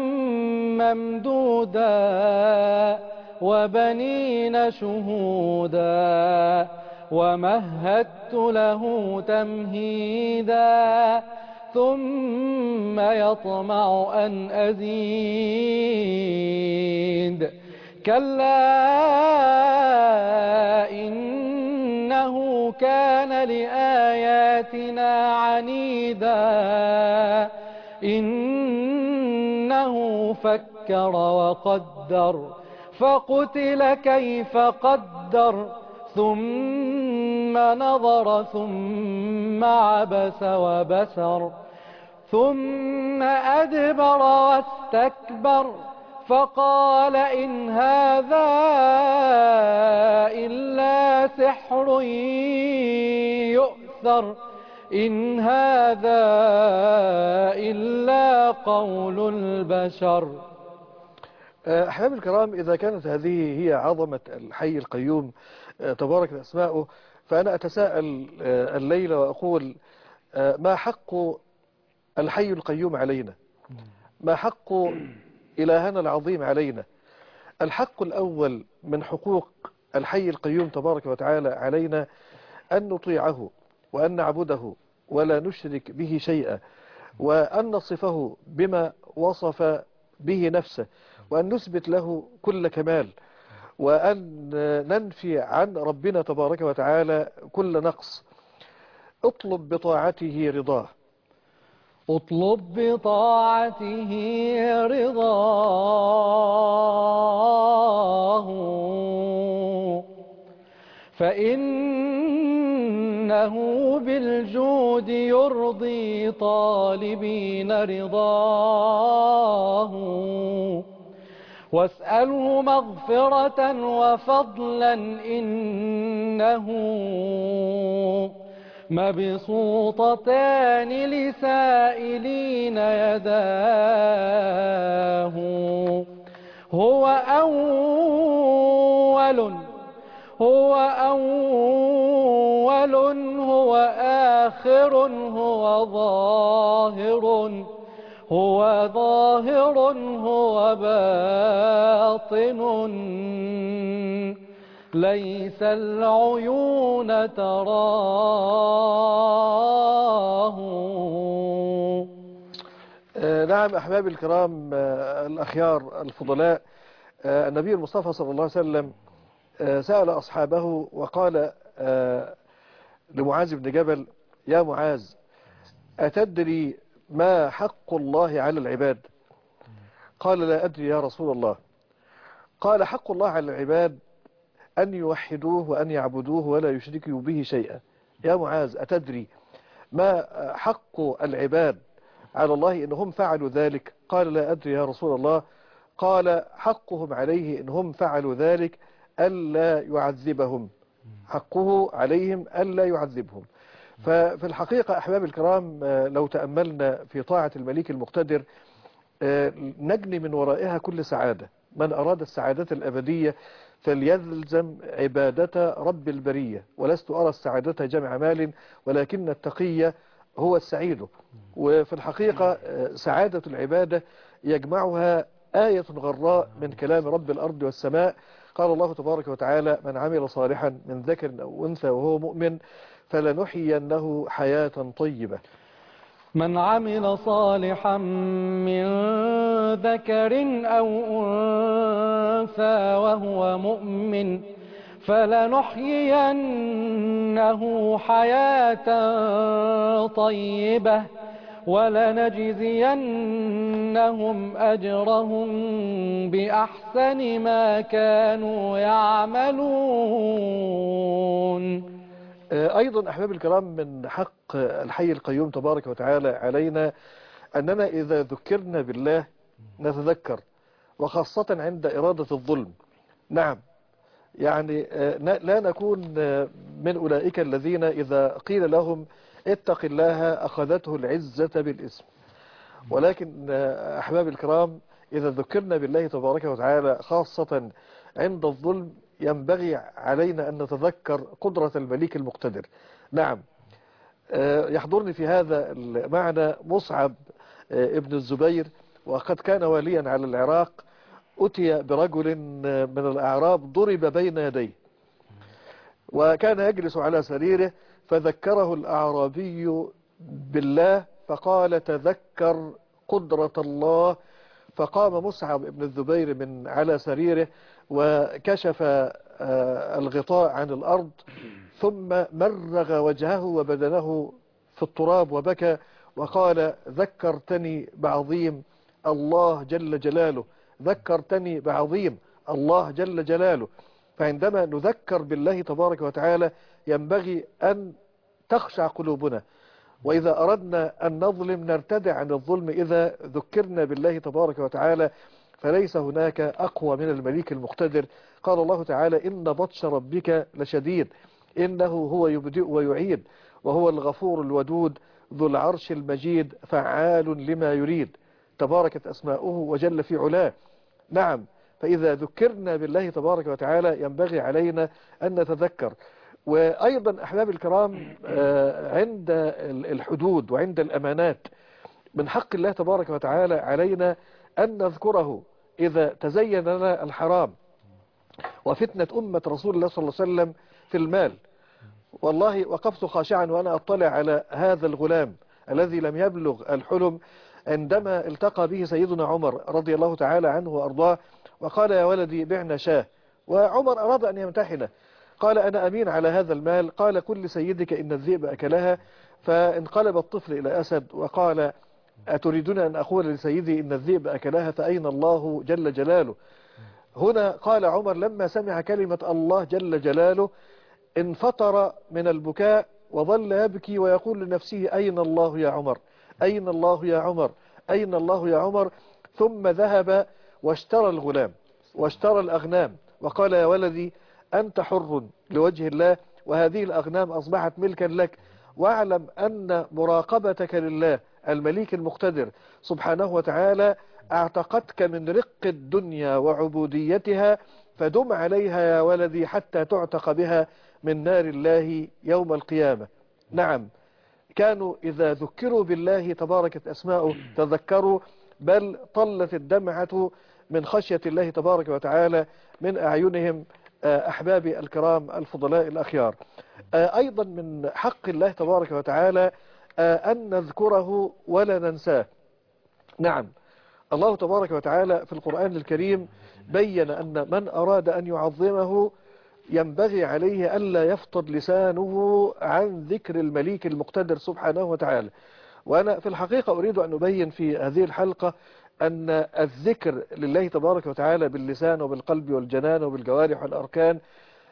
ممدودا وبنين شهودا ومهدت له تمهيدا ثم يطمع أن أزيد كلا إنه كان لآياتنا عنيدا إنه فكر وقدر فقتل كيف قدر ثم نظر ثم عبس وبسر ثم أدبر واستكبر فقال إن هذا إلا سحر يؤثر إن هذا إلا قول البشر. أحباب الكرام، إذا كانت هذه هي عظمة الحي القيوم تبارك أسماؤه، فأنا أتساءل الليلة وأقول ما حق الحي القيوم علينا؟ ما حق إلهنا العظيم علينا؟ الحق الأول من حقوق الحي القيوم تبارك وتعالى علينا أن نطيعه وأن نعبده ولا نشرك به شيئا، وأن نصفه بما وصف به نفسه، وأن نثبت له كل كمال، وأن ننفي عن ربنا تبارك وتعالى كل نقص. اطلب بطاعته رضاه اطلب بطاعته رضاه فإنه بالجود يرضي طالبين رضاه واسأله مغفرة وفضلا إنه مبسوطتان لسائلين يداه هو أول هو أول هو آخر هو ظاهر هو ظاهر هو باطن ليس العيون تراه. نعم أحباب الكرام الأخيار الفضلاء، النبي المصطفى صلى الله عليه وسلم سأل أصحابه وقال لمعاذ بن جبل: يا معاذ، أتدري ما حق الله على العباد؟ قال: لا أدري يا رسول الله. قال: حق الله على العباد أن يوحدوه وأن يعبدوه ولا يشركوا به شيئا. يا معاذ، أتدري ما حق العباد على الله إنهم فعلوا ذلك؟ قال: لا أدري يا رسول الله. قال حقهم عليه إن هم فعلوا ذلك ألا يعذبهم، حقه عليهم ألا يعذبهم. ففي الحقيقة أحباب الكرام لو تأملنا في طاعة الملك المقتدر نجني من ورائها كل سعادة. من أراد السعادة الأبدية فليلزم عبادة رب البرية، ولست أرى السعادة جمع مال ولكن التقي هو السعيد. وفي الحقيقة سعادة العبادة يجمعها آية غراء من كلام رب الأرض والسماء. قال الله تبارك وتعالى: من عمل صالحا من ذكر أو أنثى وهو مؤمن فلنحيينه حياة طيبة. من عمل صالحا من ذكر أو أنثى وهو مؤمن فلنحيينه حياة طيبة ولنجزينهم أجرهم بأحسن ما كانوا يعملون. أيضا أحباب الكرام من حق الحي القيوم تبارك وتعالى علينا أننا إذا ذكرنا بالله نتذكر، وخاصة عند إرادة الظلم. نعم، يعني لا نكون من أولئك الذين إذا قيل لهم اتق الله أخذته العزة بالاسم، ولكن أحباب الكرام إذا ذكرنا بالله تبارك وتعالى خاصة عند الظلم ينبغي علينا أن نتذكر قدرة الملك المقتدر. نعم، يحضرني في هذا المعنى مصعب ابن الزبير، وقد كان واليا على العراق، أتي برجل من الأعراب ضرب بين يديه، وكان يجلس على سريره فذكره الأعرابي بالله فقال: تذكر قدرة الله. فقام مصعب ابن الزبير من على سريره وكشف الغطاء عن الأرض، ثم مرغ وجهه وبدنه في التراب وبكى وقال: ذكرتني بعظيم الله جل جلاله، ذكرتني بعظيم الله جل جلاله. فعندما نذكر بالله تبارك وتعالى ينبغي أن تخشع قلوبنا، وإذا أردنا أن نظلم نرتدع عن الظلم إذا ذكرنا بالله تبارك وتعالى، فليس هناك أقوى من الملك المقتدر. قال الله تعالى: إن بطش ربك لشديد إنه هو يبدئ ويعيد وهو الغفور الودود ذو العرش المجيد فعال لما يريد، تباركت أسماؤه وجل في علاه. نعم، فإذا ذكرنا بالله تبارك وتعالى ينبغي علينا أن نتذكر. وأيضا أحباب الكرام عند الحدود وعند الأمانات من حق الله تبارك وتعالى علينا أن نذكره إذا تزين لنا الحرام وفتنة أمة رسول الله صلى الله عليه وسلم في المال. والله وقفت خاشعا وأنا أطلع على هذا الغلام الذي لم يبلغ الحلم عندما التقى به سيدنا عمر رضي الله تعالى عنه وأرضاه وقال: يا ولدي بعنا شاه. وعمر أراد أن يمتحنه، قال: أنا أمين على هذا المال. قال: كل لسيدك إن الذئب أكلها. فانقلب الطفل إلى أسد وقال: أتريدون أن أقول لسيدي إن الذئب أكلها فأين الله جل جلاله؟ هنا قال عمر لما سمع كلمة الله جل جلاله انفطر من البكاء وظل يبكي ويقول لنفسه: أين الله يا عمر، أين الله يا عمر، أين الله يا عمر. ثم ذهب واشترى الغلام واشترى الأغنام وقال: يا ولدي أنت حر لوجه الله، وهذه الأغنام أصبحت ملكا لك، واعلم أن مراقبتك لله المليك المقتدر سبحانه وتعالى اعتقتك من رق الدنيا وعبوديتها، فدم عليها يا ولدي حتى تعتق بها من نار الله يوم القيامة. نعم، كانوا إذا ذكروا بالله تباركت أسماؤه تذكروا، بل طلت الدمعة من خشية الله تبارك وتعالى من أعينهم. أحبابي الكرام الفضلاء الأخيار، أيضا من حق الله تبارك وتعالى أن نذكره ولا ننساه. نعم، الله تبارك وتعالى في القرآن الكريم بين أن من أراد أن يعظمه ينبغي عليه ألا يفطر لسانه عن ذكر المليك المقتدر سبحانه وتعالى. وأنا في الحقيقة أريد أن أبين في هذه الحلقة أن الذكر لله تبارك وتعالى باللسان وبالقلب والجنان وبالجوارح والأركان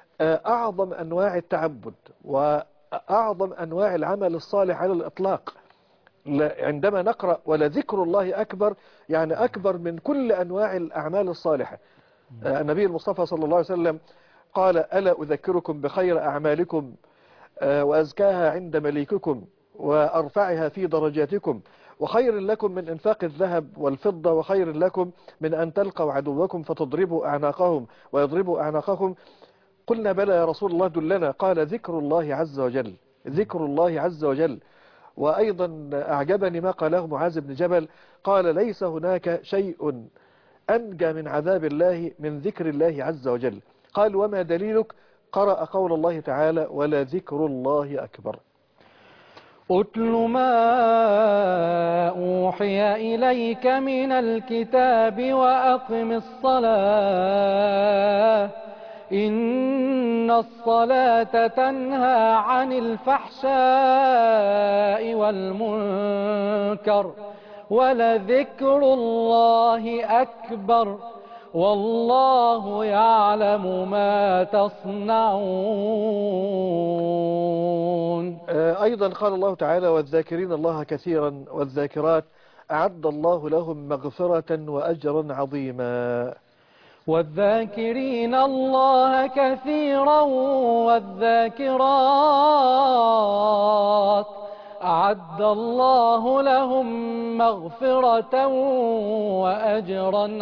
أعظم أنواع التعبد وأعظم أنواع العمل الصالح على الإطلاق. عندما نقرأ ولذكر الله أكبر، يعني أكبر من كل أنواع الأعمال الصالحة. النبي المصطفى صلى الله عليه وسلم قال: ألا أذكركم بخير أعمالكم وأزكاها عند مليككم وأرفعها في درجاتكم وخير لكم من إنفاق الذهب والفضة وخير لكم من أن تلقوا عدوكم فتضربوا أعناقهم ويضربوا أعناقكم. قلنا: بلى يا رسول الله، دلنا. قال: ذكر الله عز وجل، ذكر الله عز وجل. وأيضا أعجبني ما قاله معاذ بن جبل، قال: ليس هناك شيء أنجى من عذاب الله من ذكر الله عز وجل. قال: وما دليلك؟ قرأ قول الله تعالى: ولذكر الله أكبر. أتل ما أوحي إليك من الكتاب وأقم الصلاة إن الصلاة تنهى عن الفحشاء والمنكر ولذكر الله أكبر والله يعلم ما تصنعون. أيضا قال الله تعالى: والذاكرين الله كثيرا والذاكرات أعد الله لهم مغفرة وأجرا عظيما. والذاكرين الله كثيرا والذاكرات أعد الله لهم مغفرة وأجرا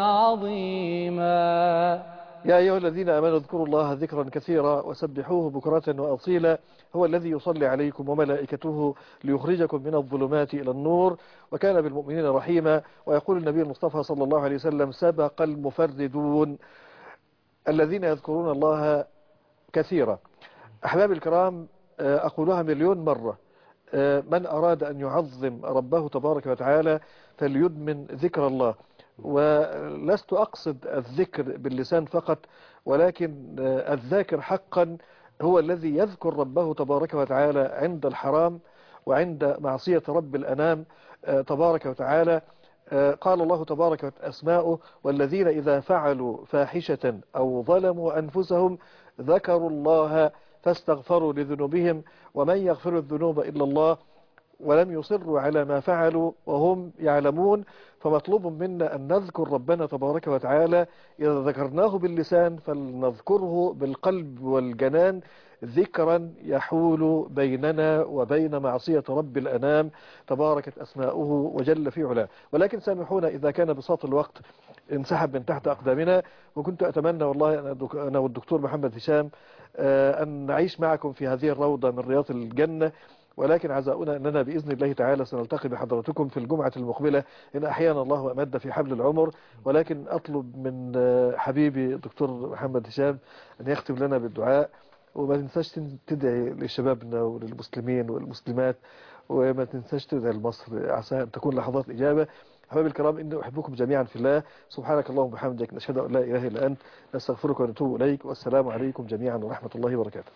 عظيما. يا أيها الذين آمنوا اذكروا الله ذكرا كثيرا وسبحوه بكرة وأصيلا هو الذي يصلي عليكم وملائكته ليخرجكم من الظلمات إلى النور وكان بالمؤمنين رحيما. ويقول النبي المصطفى صلى الله عليه وسلم: سبق المفردون الذين يذكرون الله كثيرا. أحبابي الكرام، أقولها مليون مرة: من أراد أن يعظم ربه تبارك وتعالى فليدمن ذكر الله. ولست أقصد الذكر باللسان فقط، ولكن الذاكر حقا هو الذي يذكر ربه تبارك وتعالى عند الحرام وعند معصية رب الأنام تبارك وتعالى. قال الله تبارك وتعالى أسماؤه: والذين إذا فعلوا فاحشة أو ظلموا أنفسهم ذكروا الله فاستغفروا لذنوبهم ومن يغفر الذنوب إلا الله ولم يصروا على ما فعلوا وهم يعلمون. فمطلوب منا أن نذكر ربنا تبارك وتعالى. إذا ذكرناه باللسان فلنذكره بالقلب والجنان ذكرا يحول بيننا وبين معصية رب الأنام تباركت أسماؤه وجل في علاه. ولكن سامحونا إذا كان بساط الوقت انسحب من تحت أقدامنا، وكنت أتمنى والله أنا والدكتور محمد هشام أن نعيش معكم في هذه الروضة من رياض الجنة، ولكن عزاؤنا أننا بإذن الله تعالى سنلتقي بحضراتكم في الجمعة المقبلة إن أحيانا الله وأمد في حبل العمر. ولكن أطلب من حبيبي دكتور محمد هشام أن يختم لنا بالدعاء، وما تنساش تدعي لشبابنا وللمسلمين والمسلمات، وما تنساش تدعي لمصر عسى أن تكون لحظات إجابة. أحبابي الكرام، إني أحبكم جميعا في الله. سبحانك اللهم وبحمدك، نشهد أن لا إله إلا أنت، نستغفرك ونتوب إليك، والسلام عليكم جميعا ورحمة الله وبركاته.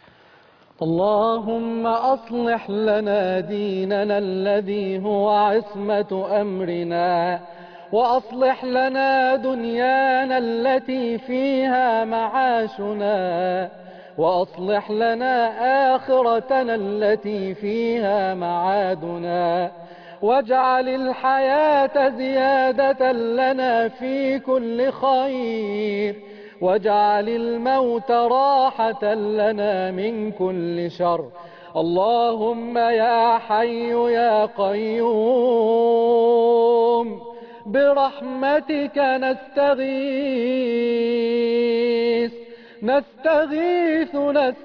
اللهم أصلح لنا ديننا الذي هو عصمة أمرنا، وأصلح لنا دنيانا التي فيها معاشنا، وأصلح لنا آخرتنا التي فيها معادنا، واجعل الحياة زيادة لنا في كل خير، واجعل الموت راحة لنا من كل شر. اللهم يا حي يا قيوم برحمتك نستغيث نستغيث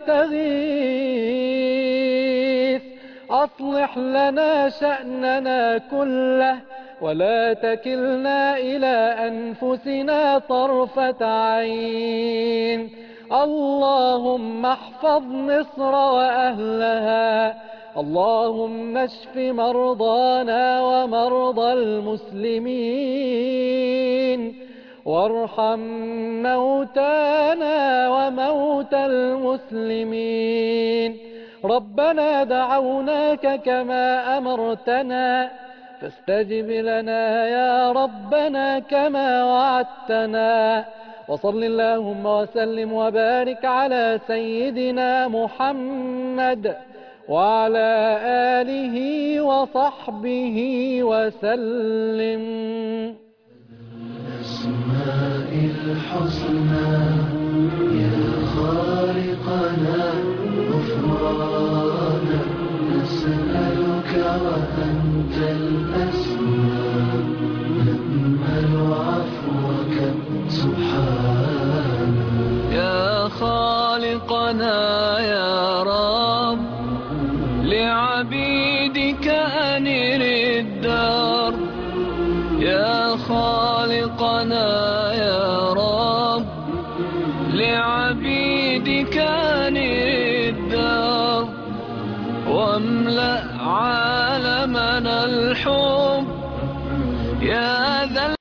نستغيث أصلح لنا شأننا كله ولا تكلنا إلى أنفسنا طرفة عين. اللهم احفظ مصر وأهلها، اللهم اشف مرضانا ومرضى المسلمين، وارحم موتانا وموتى المسلمين. ربنا دعوناك كما أمرتنا فاستجب لنا يا ربنا كما وعدتنا. وصل اللهم وسلم وبارك على سيدنا محمد وعلى آله وصحبه وسلم. الأسماء الحسنى يا خالقنا غفرانا نسألك وأنت الأسمى نأمل عفوك سبحانك. يا خالقنا يا رب لعبيدك أنر الدار. يا خالقنا يا رب لعبيدك أنر الدار واملأ عالمنا الحب. يا